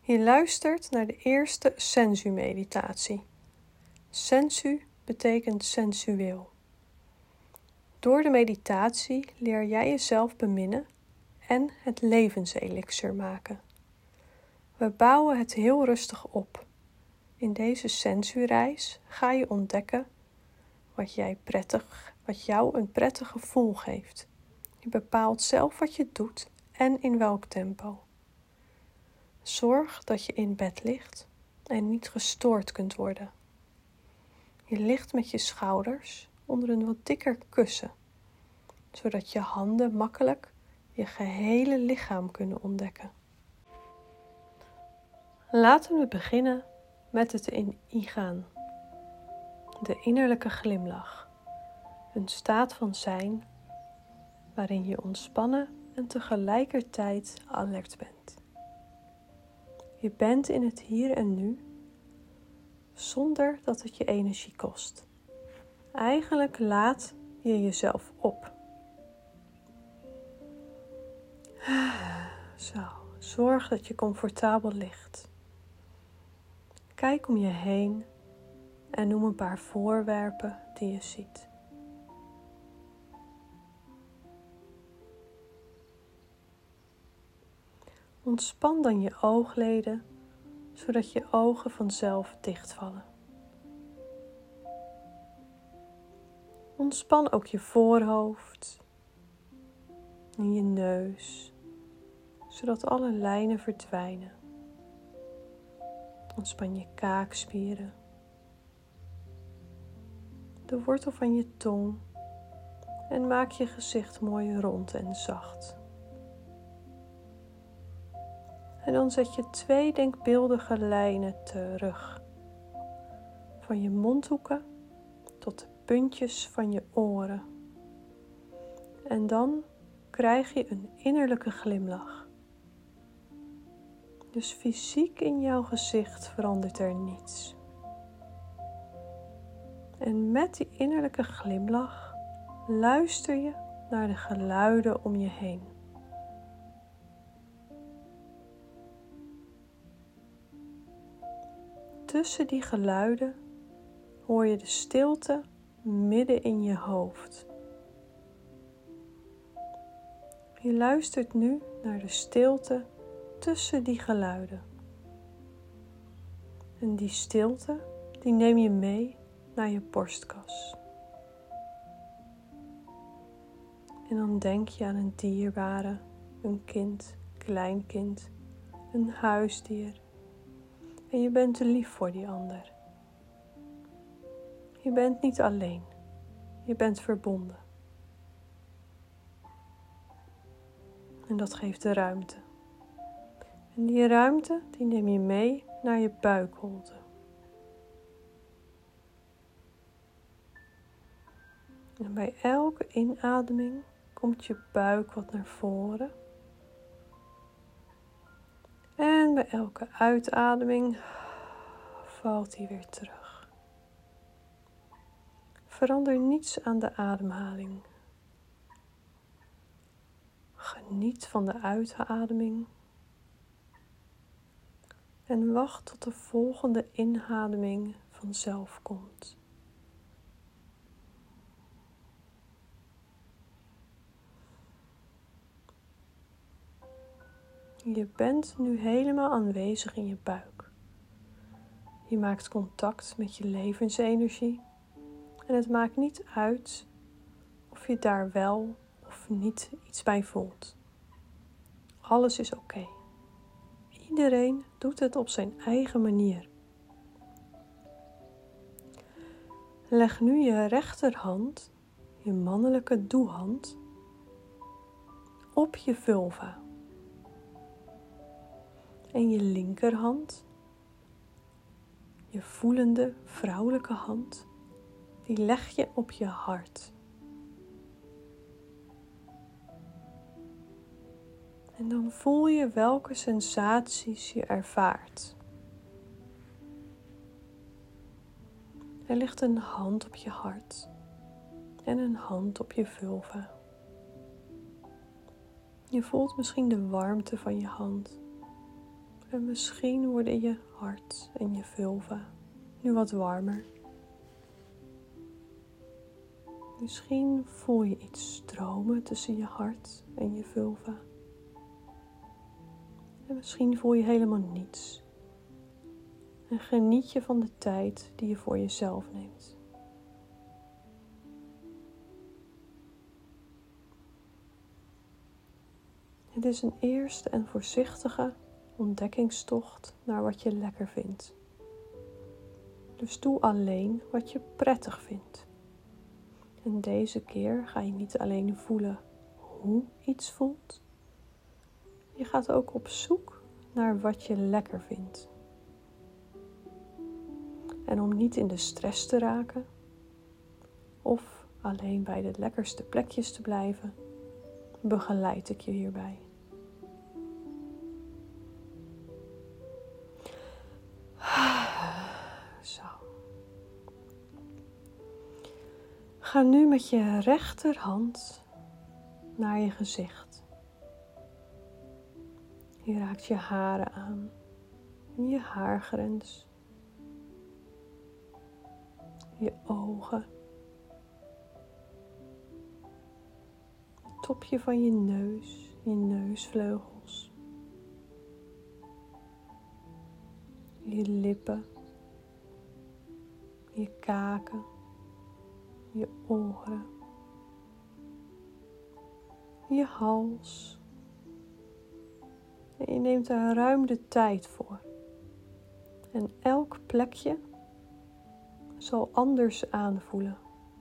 Je luistert naar de eerste sensu-meditatie. Sensu betekent sensueel. Door de meditatie leer jij jezelf beminnen en het levenselixer maken. We bouwen het heel rustig op. In deze sensu-reis ga je ontdekken wat jou een prettig gevoel geeft. Je bepaalt zelf wat je doet en in welk tempo. Zorg dat je in bed ligt en niet gestoord kunt worden. Je ligt met je schouders onder een wat dikker kussen, zodat je handen makkelijk je gehele lichaam kunnen ontdekken. Laten we beginnen met het ingaan. De innerlijke glimlach. Een staat van zijn waarin je ontspannen en tegelijkertijd alert bent. Je bent in het hier en nu, zonder dat het je energie kost. Eigenlijk laat je jezelf op. Zo, zorg dat je comfortabel ligt. Kijk om je heen en noem een paar voorwerpen die je ziet. Ontspan dan je oogleden, zodat je ogen vanzelf dichtvallen. Ontspan ook je voorhoofd en je neus, zodat alle lijnen verdwijnen. Ontspan je kaakspieren, de wortel van je tong en maak je gezicht mooi rond en zacht. En dan zet je 2 denkbeeldige lijnen terug. Van je mondhoeken tot de puntjes van je oren. En dan krijg je een innerlijke glimlach. Dus fysiek in jouw gezicht verandert er niets. En met die innerlijke glimlach luister je naar de geluiden om je heen. Tussen die geluiden hoor je de stilte midden in je hoofd. Je luistert nu naar de stilte tussen die geluiden. En die stilte, die neem je mee naar je borstkas. En dan denk je aan een dierbare, een kind, kleinkind, een huisdier. En je bent te lief voor die ander. Je bent niet alleen. Je bent verbonden. En dat geeft de ruimte. En die ruimte, die neem je mee naar je buikholte. En bij elke inademing komt je buik wat naar voren. En bij elke uitademing valt hij weer terug. Verander niets aan de ademhaling. Geniet van de uitademing. En wacht tot de volgende inademing vanzelf komt. Je bent nu helemaal aanwezig in je buik. Je maakt contact met je levensenergie. En het maakt niet uit of je daar wel of niet iets bij voelt. Alles is oké. Iedereen doet het op zijn eigen manier. Leg nu je rechterhand, je mannelijke doehand, op je vulva. En je linkerhand, je voelende vrouwelijke hand, die leg je op je hart. En dan voel je welke sensaties je ervaart. Er ligt een hand op je hart en een hand op je vulva. Je voelt misschien de warmte van je hand En misschien worden je hart en je vulva nu wat warmer. Misschien voel je iets stromen tussen je hart en je vulva. En misschien voel je helemaal niets. En geniet je van de tijd die je voor jezelf neemt. Het is een eerste en voorzichtige ontdekkingstocht naar wat je lekker vindt. Dus doe alleen wat je prettig vindt. En deze keer ga je niet alleen voelen hoe iets voelt. Je gaat ook op zoek naar wat je lekker vindt. En om niet in de stress te raken of alleen bij de lekkerste plekjes te blijven, begeleid ik je hierbij. Zo. Ga nu met je rechterhand naar je gezicht. Je raakt je haren aan en je haargrens, je ogen, het topje van je neus, je neusvleugels, je lippen, je kaken, je oren, je hals. En je neemt daar ruim de tijd voor. En elk plekje zal anders aanvoelen.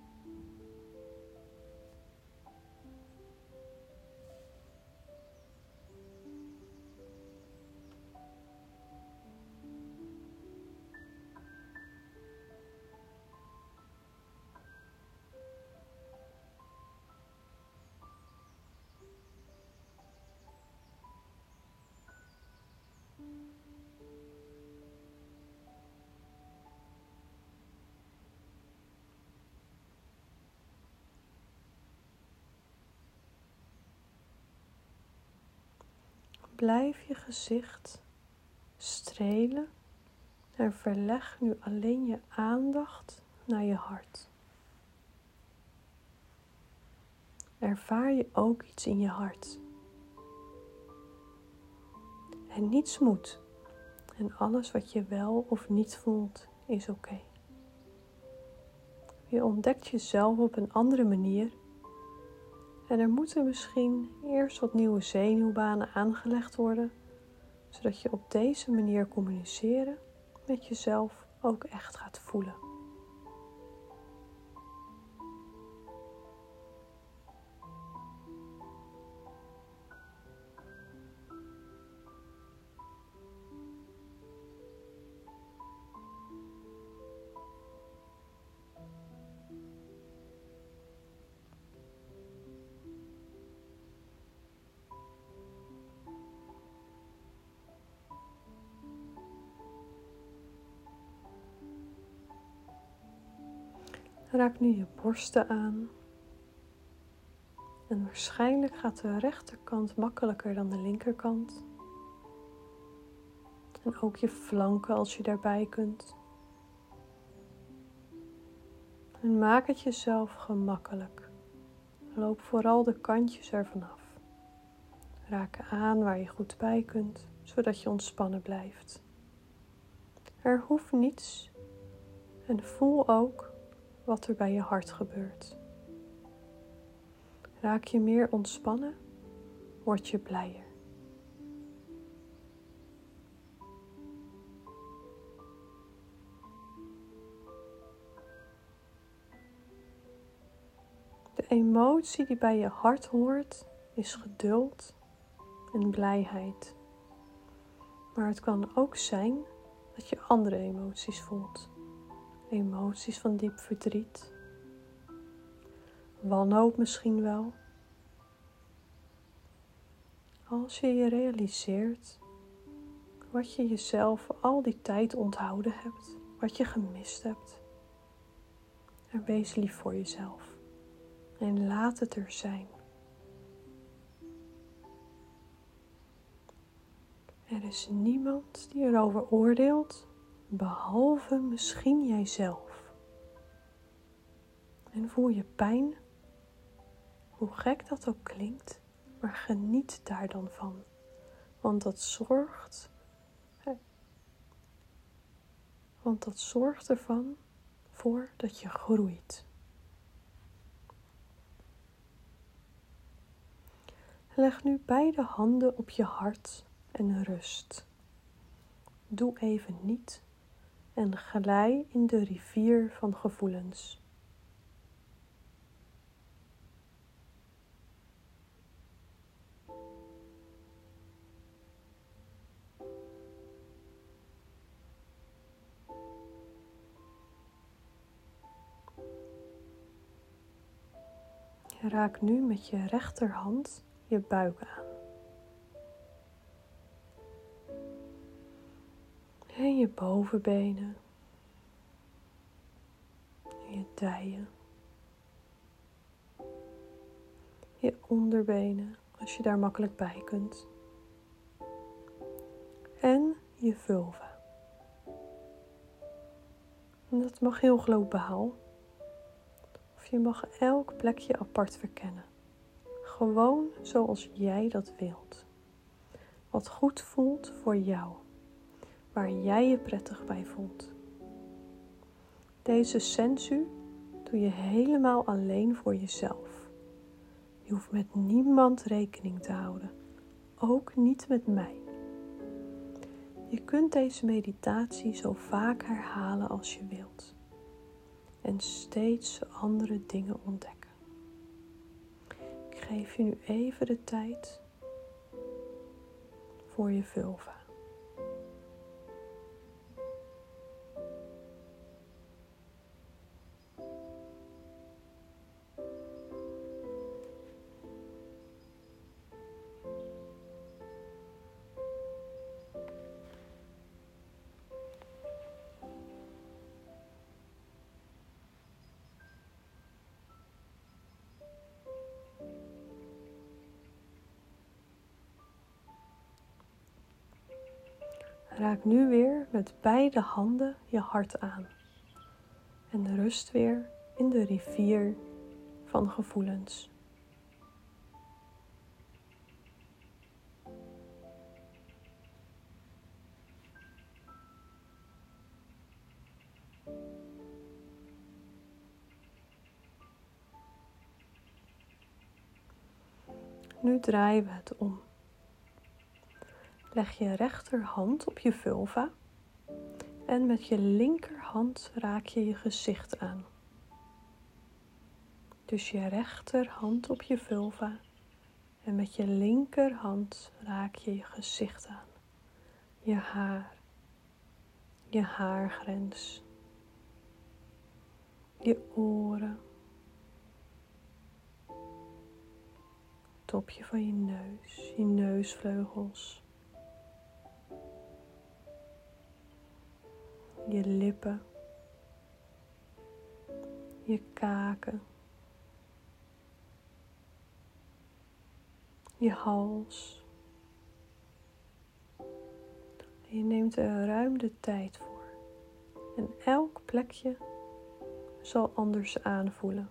Blijf je gezicht strelen en verleg nu alleen je aandacht naar je hart. Ervaar je ook iets in je hart. En niets moet. En alles wat je wel of niet voelt is oké. Je ontdekt jezelf op een andere manier. En er moeten misschien eerst wat nieuwe zenuwbanen aangelegd worden, zodat je op deze manier communiceren met jezelf ook echt gaat voelen. Raak nu je borsten aan. En waarschijnlijk gaat de rechterkant makkelijker dan de linkerkant. En ook je flanken als je daarbij kunt. En maak het jezelf gemakkelijk. Loop vooral de kantjes ervan af. Raak aan waar je goed bij kunt, zodat je ontspannen blijft. Er hoeft niets. En voel ook wat er bij je hart gebeurt. Raak je meer ontspannen, word je blijer. De emotie die bij je hart hoort is geduld en blijheid. Maar het kan ook zijn dat je andere emoties voelt. Emoties van diep verdriet. Wanhoop misschien wel. Als je je realiseert wat je jezelf al die tijd onthouden hebt, wat je gemist hebt. En wees lief voor jezelf. En laat het er zijn. Er is niemand die erover oordeelt, behalve misschien jijzelf. En voel je pijn, hoe gek dat ook klinkt, maar geniet daar dan van. Want dat zorgt ervan voor dat je groeit. Leg nu beide handen op je hart en rust. Doe even niet en glij in de rivier van gevoelens. Raak nu met je rechterhand je buik aan. En je bovenbenen. En je dijen. Je onderbenen, als je daar makkelijk bij kunt. En je vulva. En dat mag heel globaal. Of je mag elk plekje apart verkennen. Gewoon zoals jij dat wilt. Wat goed voelt voor jou. Waar jij je prettig bij voelt. Deze sensu doe je helemaal alleen voor jezelf. Je hoeft met niemand rekening te houden. Ook niet met mij. Je kunt deze meditatie zo vaak herhalen als je wilt. En steeds andere dingen ontdekken. Ik geef je nu even de tijd voor je vulva. Raak nu weer met beide handen je hart aan. En rust weer in de rivier van gevoelens. Nu draaien we het om. Leg je rechterhand op je vulva en met je linkerhand raak je je gezicht aan. Dus je rechterhand op je vulva en met je linkerhand raak je je gezicht aan. Je haar, je haargrens, je oren, topje van je neusvleugels, je lippen, je kaken, je hals. En je neemt er ruim de tijd voor. En elk plekje zal anders aanvoelen.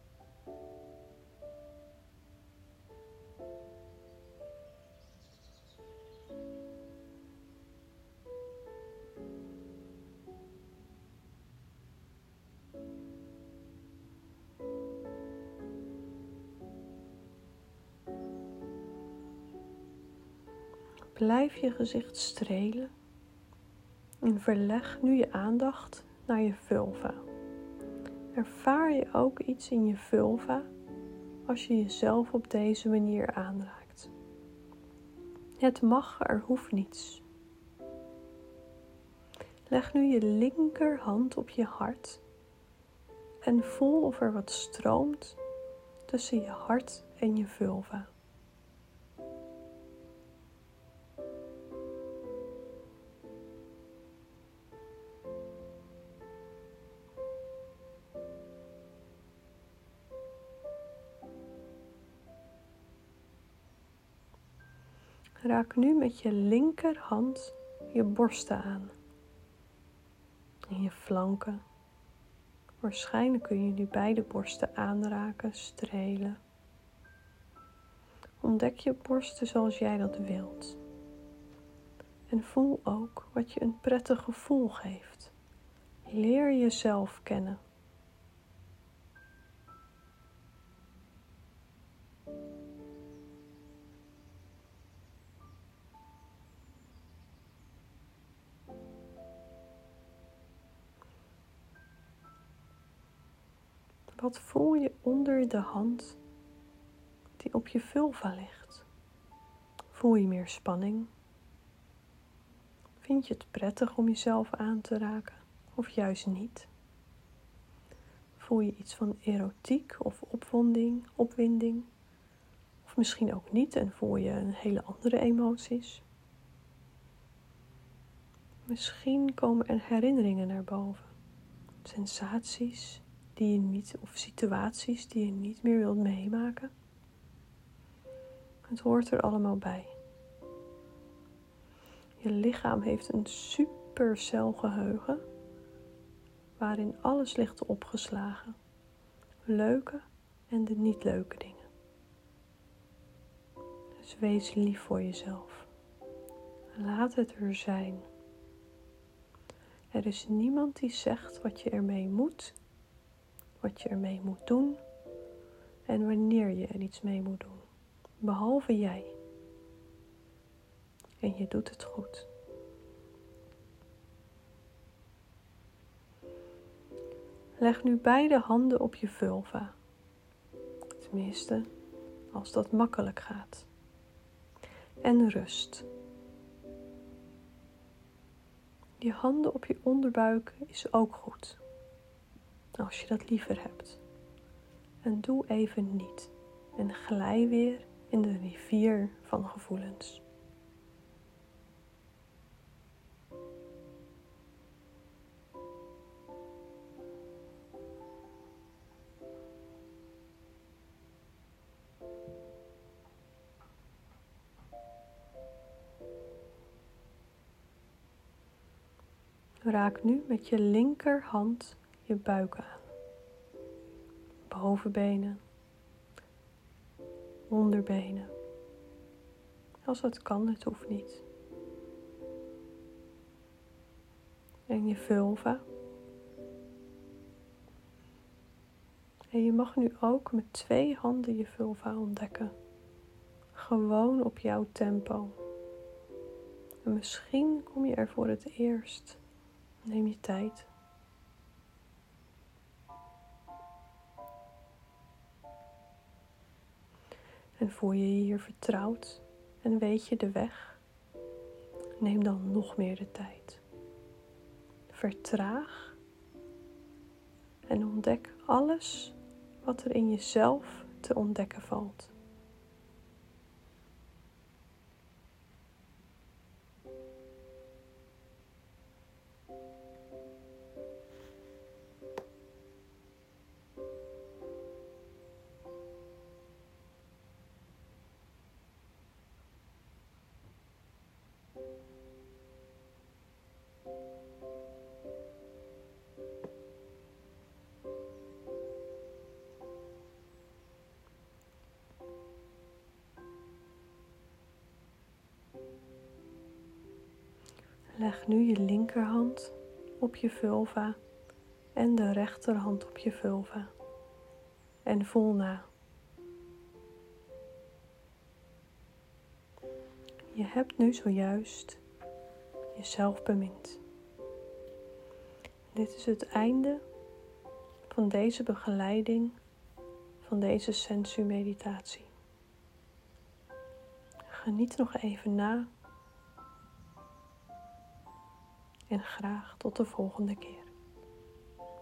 Blijf je gezicht strelen en verleg nu je aandacht naar je vulva. Ervaar je ook iets in je vulva als je jezelf op deze manier aanraakt. Het mag, er hoeft niets. Leg nu je linkerhand op je hart en voel of er wat stroomt tussen je hart en je vulva. Raak nu met je linkerhand je borsten aan. En je flanken. Waarschijnlijk kun je nu beide borsten aanraken, strelen. Ontdek je borsten zoals jij dat wilt. En voel ook wat je een prettig gevoel geeft. Leer jezelf kennen. Wat voel je onder de hand die op je vulva ligt? Voel je meer spanning? Vind je het prettig om jezelf aan te raken of juist niet? Voel je iets van erotiek of opwinding? Of misschien ook niet en voel je een hele andere emoties? Misschien komen er herinneringen naar boven. Sensaties die je niet, of situaties die je niet meer wilt meemaken. Het hoort er allemaal bij. Je lichaam heeft een supercelgeheugen waarin alles ligt opgeslagen. Leuke en de niet leuke dingen. Dus wees lief voor jezelf. Laat het er zijn. Er is niemand die zegt wat je ermee moet, wat je ermee moet doen en wanneer je er iets mee moet doen. Behalve jij. En je doet het goed. Leg nu beide handen op je vulva. Tenminste, als dat makkelijk gaat. En rust. Je handen op je onderbuik is ook goed. Als je dat liever hebt. En doe even niet. En glij weer in de rivier van gevoelens. Raak nu met je linkerhand je buik aan. Bovenbenen, onderbenen. Als het kan, het hoeft niet. En je vulva. En je mag nu ook met 2 handen je vulva ontdekken. Gewoon op jouw tempo. En misschien kom je er voor het eerst. Neem je tijd. En voel je je hier vertrouwd en weet je de weg? Neem dan nog meer de tijd. Vertraag en ontdek alles wat er in jezelf te ontdekken valt. Leg nu je linkerhand op je vulva en de rechterhand op je vulva. En voel na. Je hebt nu zojuist jezelf bemind. Dit is het einde van deze begeleiding, van deze sensu-meditatie. Geniet nog even na. En graag tot de volgende keer.